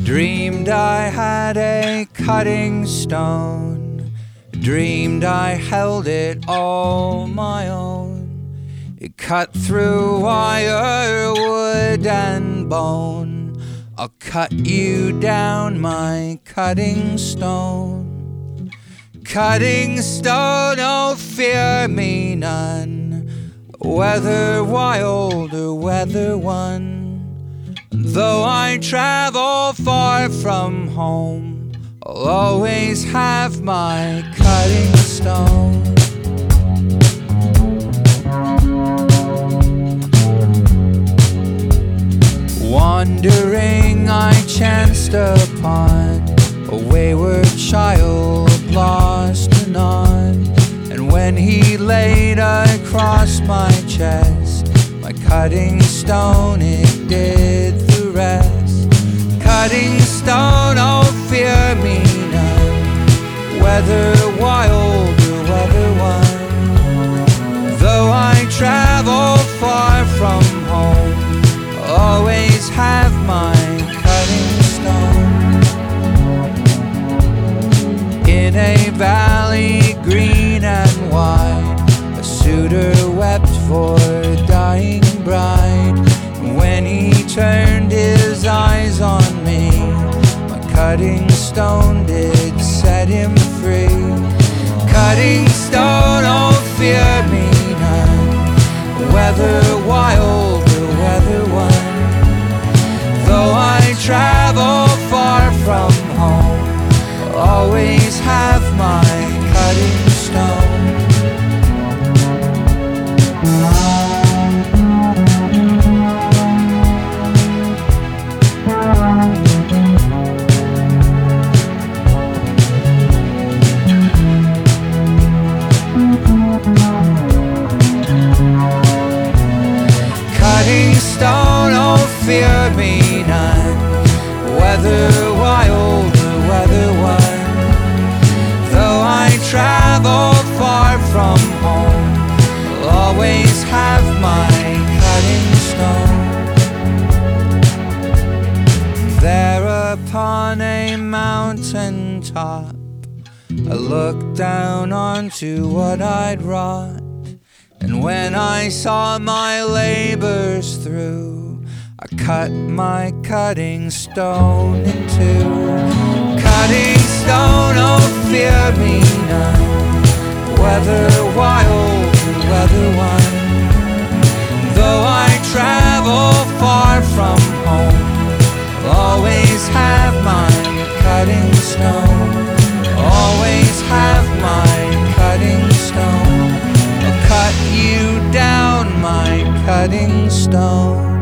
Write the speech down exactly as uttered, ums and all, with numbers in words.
Dreamed I had a cutting stone, dreamed I held it all my own. It cut through wire, wood and bone. I'll cut you down, my cutting stone. Cutting stone, oh fear me none, whether wild or whether won. Though I travel far from home, I'll always have my cutting stone. Wandering, I chanced upon a wayward child lost and on. And when he laid across my chest my cutting stone, it did the rest. Cutting stone, oh fear me none, whether wild or whether won. Though I travel far from home, I'll always have my cutting stone. In a valley green and wide, a suitor wept for a dying bride. When he turned his eyes on me, my cutting stone did set him free. Cutting stone, oh fear me none, whether wild or whether won. Though I travel far from home, I'll always have my cutting stone. Cutting stone, oh fear me none, whether wild or whether won. Though I travel far from home, I'll always have my cutting stone. There upon a mountain top, I looked down onto what I'd wrought. And when I saw my labors through, I cut my cutting stone in two. Cutting stone, oh fear me none, whether wild or whether won. Though I travel far from home, I'll always have my cutting stone. Always have my cutting stone. I'll cut you down, my cutting stone.